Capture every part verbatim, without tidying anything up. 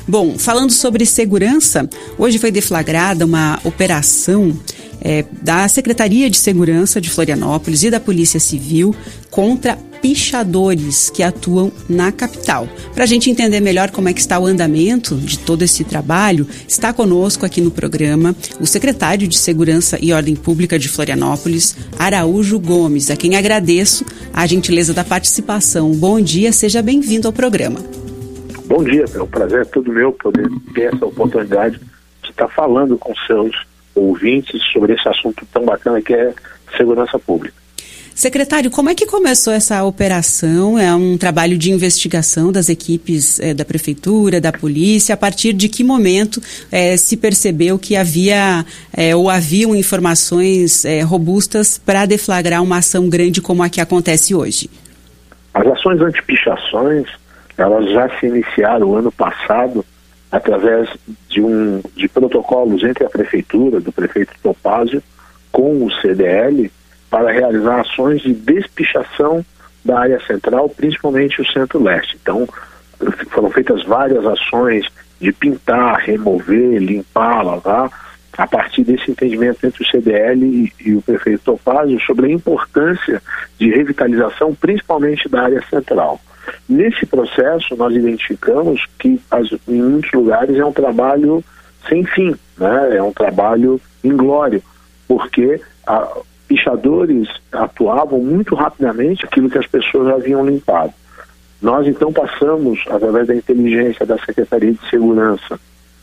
Bom, falando sobre segurança, hoje foi deflagrada uma operação é, da Secretaria de Segurança de Florianópolis e da Polícia Civil contra pichadores que atuam na capital. Para a gente entender melhor como é que está o andamento de todo esse trabalho, está conosco aqui no programa o secretário de Segurança e Ordem Pública de Florianópolis, Araújo Gomes, a quem agradeço a gentileza da participação. Bom dia, seja bem-vindo ao programa. Bom dia, é um prazer todo meu poder ter essa oportunidade de estar falando com seus ouvintes sobre esse assunto tão bacana que é segurança pública. Secretário, como é que começou essa operação? É um trabalho de investigação das equipes é, da Prefeitura, da Polícia. A partir de que momento é, se percebeu que havia é, ou haviam informações é, robustas para deflagrar uma ação grande como a que acontece hoje? As ações anti-pichações, elas já se iniciaram ano passado através de, um, de protocolos entre a Prefeitura, do prefeito Topázio, com o C D L, para realizar ações de despichação da área central, principalmente o centro-leste. Então, foram feitas várias ações de pintar, remover, limpar, lavar, a partir desse entendimento entre o C D L e, e o prefeito Topázio sobre a importância de revitalização, principalmente da área central. Nesse processo, nós identificamos que as, em muitos lugares é um trabalho sem fim, né? É um trabalho inglório, porque a pichadores atuavam muito rapidamente aquilo que as pessoas haviam limpado. Nós, então, passamos, através da inteligência da Secretaria de Segurança,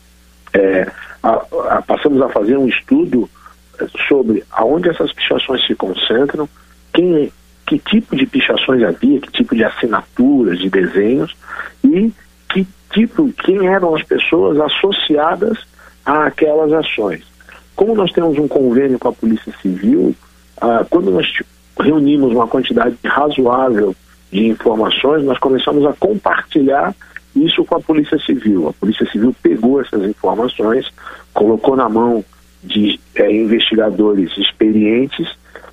é, a, a, passamos a fazer um estudo sobre aonde essas pichações se concentram, quem, que tipo de pichações havia, que tipo de assinaturas, de desenhos, e que tipo, quem eram as pessoas associadas àquelas ações. Como nós temos um convênio com a Polícia Civil, Ah, quando nós reunimos uma quantidade razoável de informações, nós começamos a compartilhar isso com a Polícia Civil. A Polícia Civil pegou essas informações, colocou na mão de é, investigadores experientes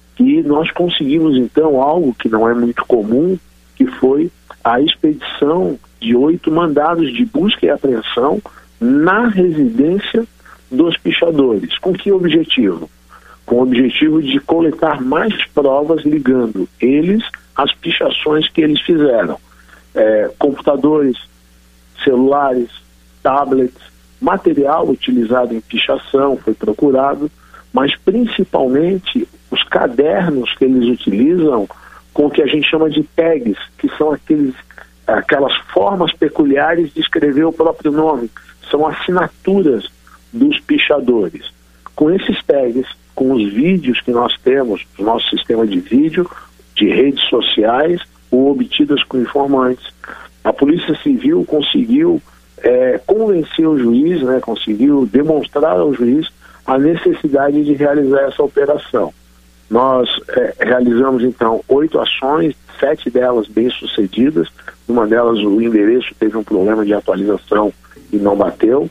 e nós conseguimos então algo que não é muito comum, que foi a expedição de oito mandados de busca e apreensão na residência dos pichadores. Com que objetivo? Com o objetivo de coletar mais provas ligando eles às pichações que eles fizeram. É, computadores, celulares, tablets, material utilizado em pichação foi procurado, mas principalmente os cadernos que eles utilizam com o que a gente chama de tags, que são aqueles, aquelas formas peculiares de escrever o próprio nome, são assinaturas dos pichadores. Com esses tags, com os vídeos que nós temos, o nosso sistema de vídeo, de redes sociais, ou obtidas com informantes, a Polícia Civil conseguiu é, convencer o juiz, né, conseguiu demonstrar ao juiz a necessidade de realizar essa operação. Nós é, realizamos, então, oito ações, sete delas bem-sucedidas, uma delas o endereço teve um problema de atualização e não bateu.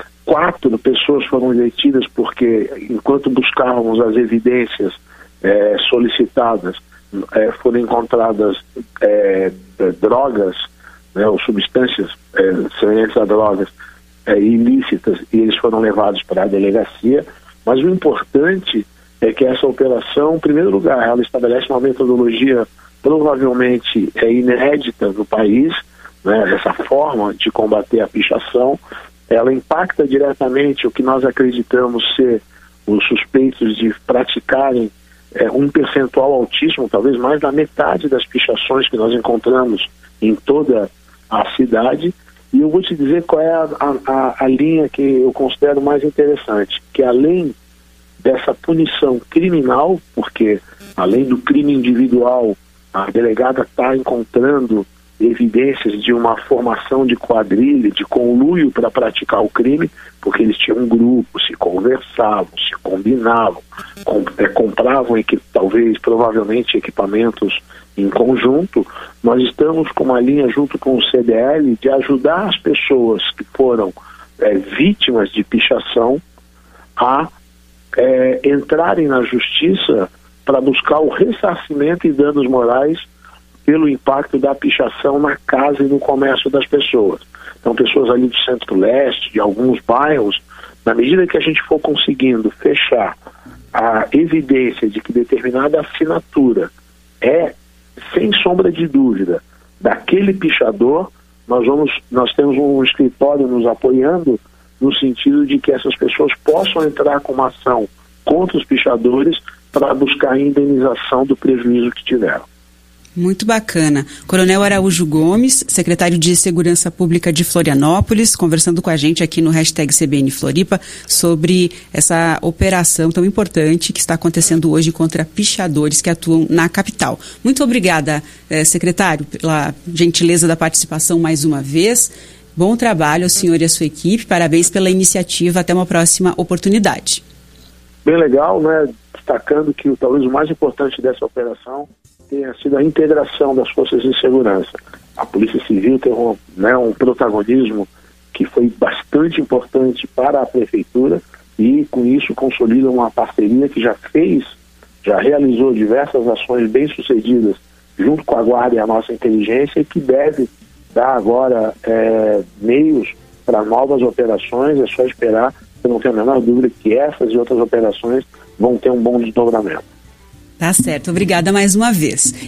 Quatro pessoas foram detidas porque, enquanto buscávamos as evidências é, solicitadas, é, foram encontradas é, drogas, né, ou substâncias é, semelhantes a drogas é, ilícitas, e eles foram levados para a delegacia. Mas o importante é que essa operação, em primeiro lugar, ela estabelece uma metodologia provavelmente é, inédita no país, né, essa forma de combater a pichação. Ela impacta diretamente o que nós acreditamos ser os suspeitos de praticarem é, um percentual altíssimo, talvez mais da metade das pichações que nós encontramos em toda a cidade. E eu vou te dizer qual é a, a, a linha que eu considero mais interessante, que além dessa punição criminal, porque além do crime individual, a delegada está encontrando evidências de uma formação de quadrilha, de conluio para praticar o crime, porque eles tinham um grupo, se conversavam, se combinavam, com, é, compravam equi- talvez, provavelmente, equipamentos em conjunto. Nós estamos com uma linha junto com o C D L de ajudar as pessoas que foram é, vítimas de pichação a é, entrarem na justiça para buscar o ressarcimento e danos morais pelo impacto da pichação na casa e no comércio das pessoas. Então, pessoas ali do centro-leste, de alguns bairros, na medida que a gente for conseguindo fechar a evidência de que determinada assinatura é, sem sombra de dúvida, daquele pichador, nós, vamos, nós temos um escritório nos apoiando no sentido de que essas pessoas possam entrar com uma ação contra os pichadores para buscar a indenização do prejuízo que tiveram. Muito bacana. Coronel Araújo Gomes, secretário de Segurança Pública de Florianópolis, conversando com a gente aqui no hashtag C B N Floripa sobre essa operação tão importante que está acontecendo hoje contra pichadores que atuam na capital. Muito obrigada, eh, secretário, pela gentileza da participação mais uma vez. Bom trabalho ao senhor e à sua equipe. Parabéns pela iniciativa. Até uma próxima oportunidade. Bem legal, né? Destacando que talvez o mais importante dessa operação tenha sido a integração das forças de segurança. A Polícia Civil tem um, né, um protagonismo que foi bastante importante para a Prefeitura e, com isso, consolida uma parceria que já fez, já realizou diversas ações bem-sucedidas junto com a Guarda e a nossa inteligência e que deve dar agora é, meios para novas operações. É só esperar, eu não tenho a menor dúvida que essas e outras operações vão ter um bom desdobramento. Tá certo, obrigada mais uma vez.